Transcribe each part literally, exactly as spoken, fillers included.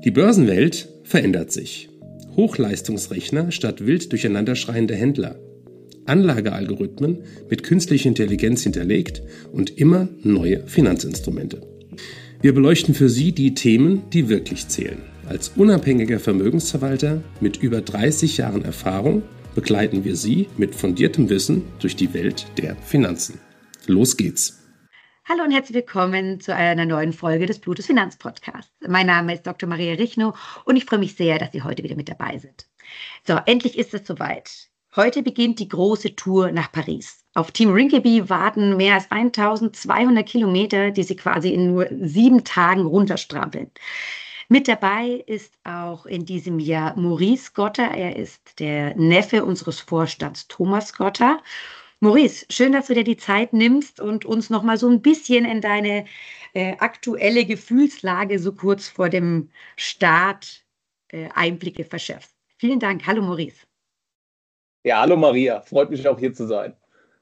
Die Börsenwelt verändert sich. Hochleistungsrechner statt wild durcheinanderschreiende Händler. Anlagealgorithmen mit künstlicher Intelligenz hinterlegt und immer neue Finanzinstrumente. Wir beleuchten für Sie die Themen, die wirklich zählen. Als unabhängiger Vermögensverwalter mit über dreißig Jahren Erfahrung begleiten wir Sie mit fundiertem Wissen durch die Welt der Finanzen. Los geht's! Hallo und herzlich willkommen zu einer neuen Folge des Plutos Finanzpodcasts. Mein Name ist Doktor Maria Richnow und ich freue mich sehr, dass Sie heute wieder mit dabei sind. So, endlich ist es soweit. Heute beginnt die große Tour nach Paris. Auf Team Rinkeby warten mehr als eintausendzweihundert Kilometer, die Sie quasi in nur sieben Tagen runterstrampeln. Mit dabei ist auch in diesem Jahr Maurice Gotter. Er ist der Neffe unseres Vorstands Thomas Gotter. Maurice, schön, dass du dir die Zeit nimmst und uns noch mal so ein bisschen in deine äh, aktuelle Gefühlslage so kurz vor dem Start äh, Einblicke verschaffst. Vielen Dank. Hallo Maurice. Ja, hallo Maria. Freut mich auch hier zu sein.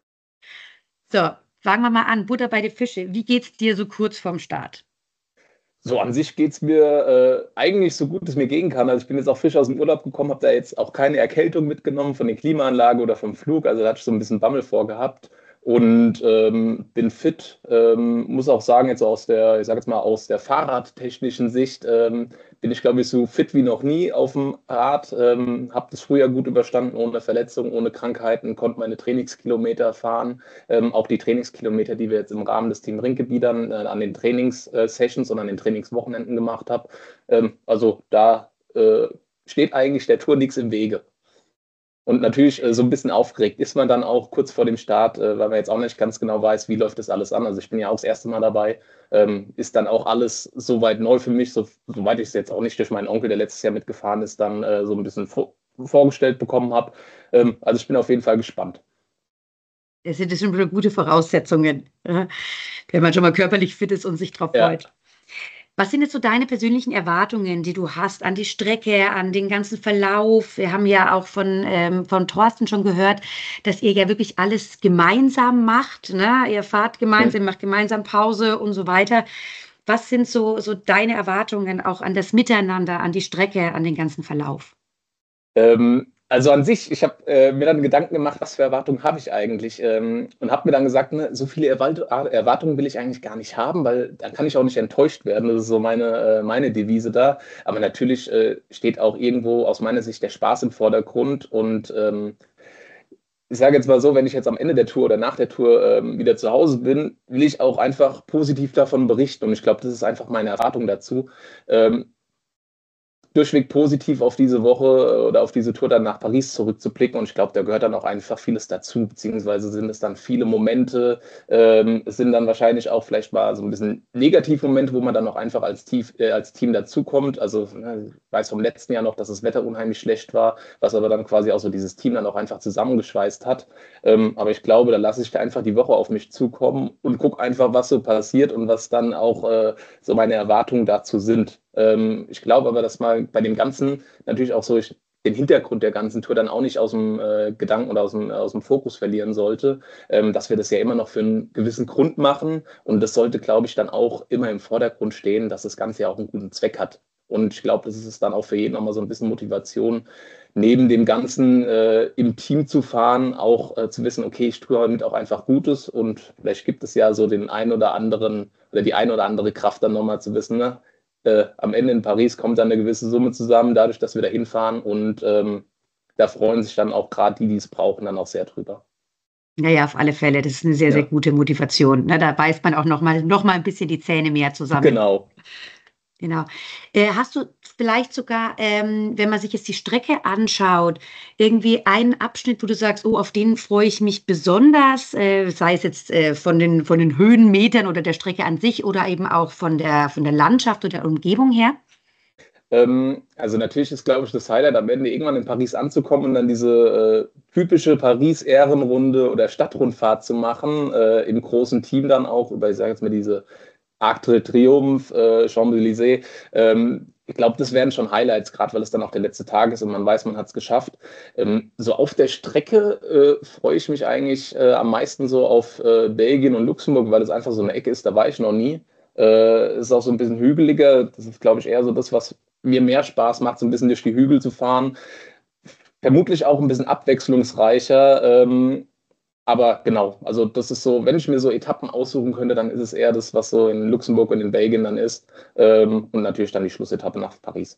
So, fangen wir mal an. Butter bei den Fische. Wie geht's dir so kurz vorm Start? So, an sich geht es mir äh, eigentlich so gut es mir gehen kann. Also ich bin jetzt auch frisch aus dem Urlaub gekommen, habe da jetzt auch keine Erkältung mitgenommen von der Klimaanlage oder vom Flug. Also da hatte ich so ein bisschen Bammel vorgehabt und ähm, bin fit. Ähm, muss auch sagen, jetzt aus der, ich sage jetzt mal aus der fahrradtechnischen Sicht, ähm, bin ich, glaube ich, so fit wie noch nie auf dem Rad. Ähm, habe das Frühjahr gut überstanden, ohne Verletzungen, ohne Krankheiten, konnte meine Trainingskilometer fahren. Ähm, auch die Trainingskilometer, die wir jetzt im Rahmen des Team Rinkeby dann äh, an den Trainingssessions und an den Trainingswochenenden gemacht haben. Ähm, also da äh, steht eigentlich der Tour nichts im Wege. Und natürlich äh, so ein bisschen aufgeregt ist man dann auch kurz vor dem Start, äh, weil man jetzt auch nicht ganz genau weiß, wie läuft das alles an. Also ich bin ja auch das erste Mal dabei, ähm, ist dann auch alles soweit neu für mich, so, soweit ich es jetzt auch nicht durch meinen Onkel, der letztes Jahr mitgefahren ist, dann äh, so ein bisschen vor, vorgestellt bekommen habe. Ähm, also ich bin auf jeden Fall gespannt. Das sind schon wieder gute Voraussetzungen, äh, wenn man schon mal körperlich fit ist und sich drauf Ja. freut. Was sind jetzt so deine persönlichen Erwartungen, die du hast an die Strecke, an den ganzen Verlauf? Wir haben ja auch von, ähm, von Thorsten schon gehört, dass ihr ja wirklich alles gemeinsam macht, ne? Ihr fahrt gemeinsam, Mhm. macht gemeinsam Pause und so weiter. Was sind so, so deine Erwartungen auch an das Miteinander, an die Strecke, an den ganzen Verlauf? Ähm, also an sich, ich habe äh, mir dann Gedanken gemacht, was für Erwartungen habe ich eigentlich, ähm, und habe mir dann gesagt, ne, so viele Erwalt Erwartungen will ich eigentlich gar nicht haben, weil dann kann ich auch nicht enttäuscht werden. Das ist so meine, äh, meine Devise da. Aber natürlich äh, steht auch irgendwo aus meiner Sicht der Spaß im Vordergrund und ähm, ich sage jetzt mal so, wenn ich jetzt am Ende der Tour oder nach der Tour ähm, wieder zu Hause bin, will ich auch einfach positiv davon berichten und ich glaube, das ist einfach meine Erwartung dazu. Ähm, durchweg positiv auf diese Woche oder auf diese Tour dann nach Paris zurückzublicken. Und ich glaube, da gehört dann auch einfach vieles dazu, beziehungsweise sind es dann viele Momente. Ähm, es sind dann wahrscheinlich auch vielleicht mal so ein bisschen Negativmomente, wo man dann auch einfach als, Tief, äh, als Team dazukommt. Also ne, ich weiß vom letzten Jahr noch, dass das Wetter unheimlich schlecht war, was aber dann quasi auch so dieses Team dann auch einfach zusammengeschweißt hat. Ähm, aber ich glaube, da lasse ich einfach die Woche auf mich zukommen und gucke einfach, was so passiert und was dann auch äh, so meine Erwartungen dazu sind. Ähm, ich glaube aber, dass man bei dem Ganzen natürlich auch so ich, den Hintergrund der ganzen Tour dann auch nicht aus dem äh, Gedanken oder aus dem, aus dem Fokus verlieren sollte, ähm, dass wir das ja immer noch für einen gewissen Grund machen und das sollte, glaube ich, dann auch immer im Vordergrund stehen, dass das Ganze ja auch einen guten Zweck hat. Und ich glaube, das ist dann auch für jeden nochmal so ein bisschen Motivation, neben dem Ganzen äh, im Team zu fahren, auch äh, zu wissen, okay, ich tue damit auch einfach Gutes und vielleicht gibt es ja so den einen oder anderen oder die eine oder andere Kraft dann nochmal zu wissen, ne? Äh, am Ende in Paris kommt dann eine gewisse Summe zusammen, dadurch, dass wir da hinfahren und ähm, da freuen sich dann auch gerade die, die es brauchen, dann auch sehr drüber. Naja, auf alle Fälle. Das ist eine sehr, sehr Ja, gute Motivation. Ne? Da beißt man auch noch mal, noch mal ein bisschen die Zähne mehr zusammen. genau. Genau. Äh, hast du vielleicht sogar, ähm, wenn man sich jetzt die Strecke anschaut, irgendwie einen Abschnitt, wo du sagst, oh, auf den freue ich mich besonders, äh, sei es jetzt äh, von den, von den Höhenmetern oder der Strecke an sich oder eben auch von der, von der Landschaft oder der Umgebung her? Ähm, also natürlich ist, glaube ich, das Highlight am Ende irgendwann in Paris anzukommen und dann diese äh, typische Paris-Ehrenrunde oder Stadtrundfahrt zu machen, äh, im großen Team dann auch über, ich sage jetzt mal, diese Arc de Triomphe, äh, Champs-Élysées. Ähm, ich glaube, das wären schon Highlights, gerade weil es dann auch der letzte Tag ist und man weiß, man hat es geschafft. Ähm, so auf der Strecke äh, freue ich mich eigentlich äh, am meisten so auf äh, Belgien und Luxemburg, weil das einfach so eine Ecke ist, da war ich noch nie. Äh, ist auch so ein bisschen hügeliger. Das ist, glaube ich, eher so das, was mir mehr Spaß macht, so ein bisschen durch die Hügel zu fahren. Vermutlich auch ein bisschen abwechslungsreicher. Ähm, aber genau, also das ist so, wenn ich mir so Etappen aussuchen könnte, dann ist es eher das, was so in Luxemburg und in Belgien dann ist. Ähm, und natürlich dann die Schlussetappe nach Paris.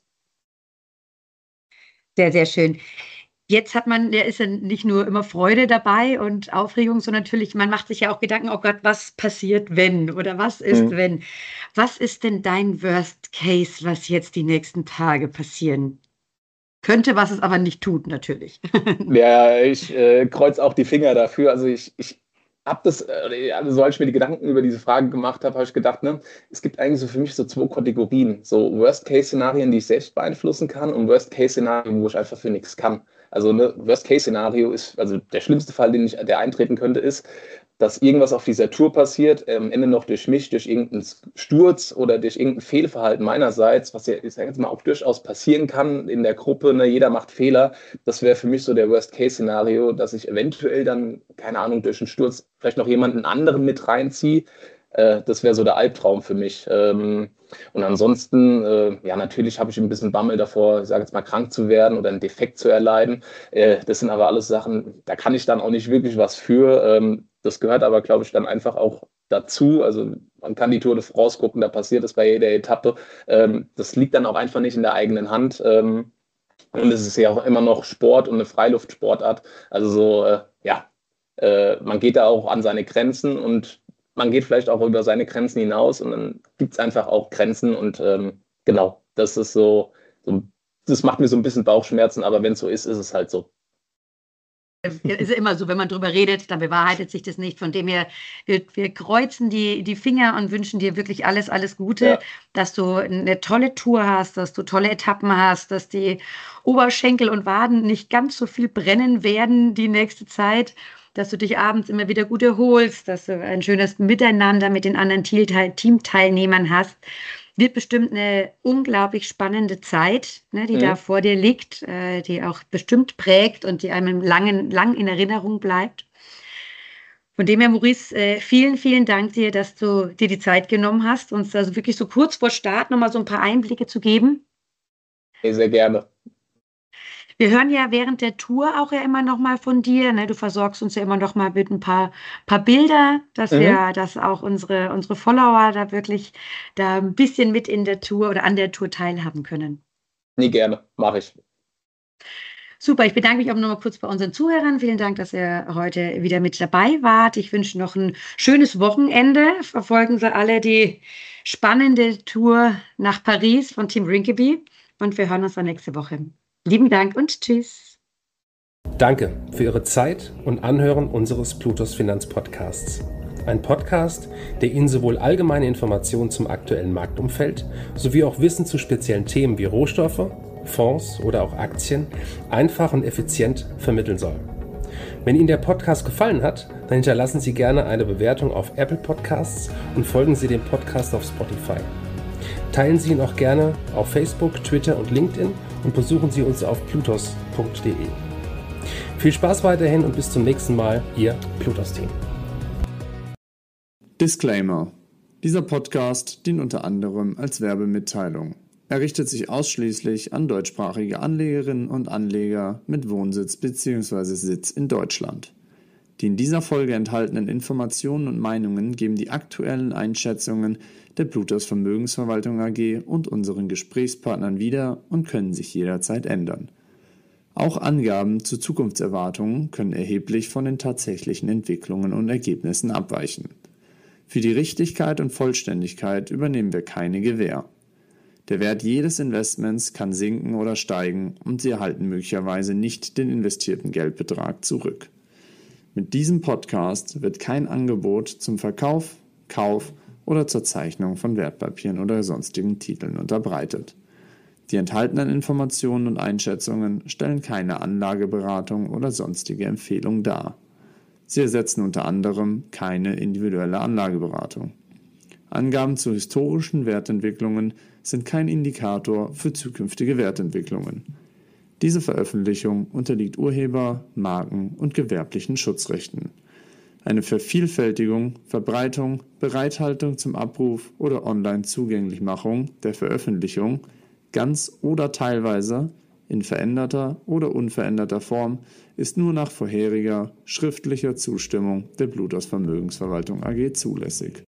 Sehr, sehr schön. Jetzt hat man, ja, ist ja nicht nur immer Freude dabei und Aufregung, sondern natürlich, man macht sich ja auch Gedanken, oh Gott, was passiert, wenn oder was ist, Mhm. wenn. Was ist denn dein Worst Case, was jetzt die nächsten Tage passieren könnte, was es aber nicht tut, natürlich? Ja, ich äh, kreuz auch die Finger dafür. Also ich, ich habe das, äh, also so als ich mir die Gedanken über diese Frage gemacht habe, habe ich gedacht, ne, es gibt eigentlich so für mich so zwei Kategorien. So Worst-Case-Szenarien, die ich selbst beeinflussen kann und Worst-Case-Szenarien, wo ich einfach für nichts kann. Also ne, Worst-Case-Szenario ist, also der schlimmste Fall, den ich, der eintreten könnte, ist, dass irgendwas auf dieser Tour passiert, am ähm, Ende noch durch mich, durch irgendeinen Sturz oder durch irgendein Fehlverhalten meinerseits, was ja, ich sag jetzt mal, auch durchaus passieren kann in der Gruppe, ne, jeder macht Fehler. Das wäre für mich so der Worst-Case-Szenario, dass ich eventuell dann, keine Ahnung, durch einen Sturz vielleicht noch jemanden anderen mit reinziehe. Äh, das wäre so der Albtraum für mich. Ähm, und ansonsten, äh, ja, natürlich habe ich ein bisschen Bammel davor, ich sage jetzt mal, krank zu werden oder einen Defekt zu erleiden. Äh, das sind aber alles Sachen, da kann ich dann auch nicht wirklich was für. Ähm, das gehört aber, glaube ich, dann einfach auch dazu. Also man kann die Tour de France gucken, da passiert es bei jeder Etappe. Ähm, das liegt dann auch einfach nicht in der eigenen Hand. Ähm, und es ist ja auch immer noch Sport und eine Freiluftsportart. Also so, äh, ja, äh, man geht da auch an seine Grenzen und man geht vielleicht auch über seine Grenzen hinaus und dann gibt es einfach auch Grenzen und ähm, genau, das ist so, so, das macht mir so ein bisschen Bauchschmerzen, aber wenn es so ist, ist es halt so. Ist ja immer so, wenn man drüber redet, dann bewahrheitet sich das nicht. Von dem her, wir, wir kreuzen die, die Finger und wünschen dir wirklich alles, alles Gute, Ja, dass du eine tolle Tour hast, dass du tolle Etappen hast, dass die Oberschenkel und Waden nicht ganz so viel brennen werden die nächste Zeit, dass du dich abends immer wieder gut erholst, dass du ein schönes Miteinander mit den anderen Teamteil- Teamteilnehmern hast. Wird bestimmt eine unglaublich spannende Zeit, ne, die da mhm. vor dir liegt, äh, die auch bestimmt prägt und die einem langen, lang in Erinnerung bleibt. Von dem her, Maurice, äh, vielen, vielen Dank dir, dass du dir die Zeit genommen hast, uns also wirklich so kurz vor Start nochmal so ein paar Einblicke zu geben. Nee, sehr gerne. Wir hören ja während der Tour auch ja immer noch mal von dir, ne? Du versorgst uns ja immer noch mal mit ein paar, paar Bilder, dass Mhm. wir, dass auch unsere, unsere Follower da wirklich da ein bisschen mit in der Tour oder an der Tour teilhaben können. Nie gerne, mache ich. Super, ich bedanke mich auch noch mal kurz bei unseren Zuhörern. Vielen Dank, dass ihr heute wieder mit dabei wart. Ich wünsche noch ein schönes Wochenende. Verfolgen Sie alle die spannende Tour nach Paris von Team Rinkeby und wir hören uns dann nächste Woche. Lieben Dank und tschüss. Danke für Ihre Zeit und Anhören unseres Plutos Finanzpodcasts. Ein Podcast, der Ihnen sowohl allgemeine Informationen zum aktuellen Marktumfeld sowie auch Wissen zu speziellen Themen wie Rohstoffe, Fonds oder auch Aktien einfach und effizient vermitteln soll. Wenn Ihnen der Podcast gefallen hat, dann hinterlassen Sie gerne eine Bewertung auf Apple Podcasts und folgen Sie dem Podcast auf Spotify. Teilen Sie ihn auch gerne auf Facebook, Twitter und LinkedIn und besuchen Sie uns auf plutos punkt de. Viel Spaß weiterhin und bis zum nächsten Mal, Ihr Plutos-Team. Disclaimer: Dieser Podcast dient unter anderem als Werbemitteilung. Er richtet sich ausschließlich an deutschsprachige Anlegerinnen und Anleger mit Wohnsitz bzw. Sitz in Deutschland. Die in dieser Folge enthaltenen Informationen und Meinungen geben die aktuellen Einschätzungen der Plutos Vermögensverwaltung A G und unseren Gesprächspartnern wieder und können sich jederzeit ändern. Auch Angaben zu Zukunftserwartungen können erheblich von den tatsächlichen Entwicklungen und Ergebnissen abweichen. Für die Richtigkeit und Vollständigkeit übernehmen wir keine Gewähr. Der Wert jedes Investments kann sinken oder steigen und Sie erhalten möglicherweise nicht den investierten Geldbetrag zurück. Mit diesem Podcast wird kein Angebot zum Verkauf, Kauf oder zur Zeichnung von Wertpapieren oder sonstigen Titeln unterbreitet. Die enthaltenen Informationen und Einschätzungen stellen keine Anlageberatung oder sonstige Empfehlung dar. Sie ersetzen unter anderem keine individuelle Anlageberatung. Angaben zu historischen Wertentwicklungen sind kein Indikator für zukünftige Wertentwicklungen. Diese Veröffentlichung unterliegt Urheber-, Marken- und gewerblichen Schutzrechten. Eine Vervielfältigung, Verbreitung, Bereithaltung zum Abruf oder Online-Zugänglichmachung der Veröffentlichung, ganz oder teilweise, in veränderter oder unveränderter Form, ist nur nach vorheriger schriftlicher Zustimmung der Plutos Vermögensverwaltung A G zulässig.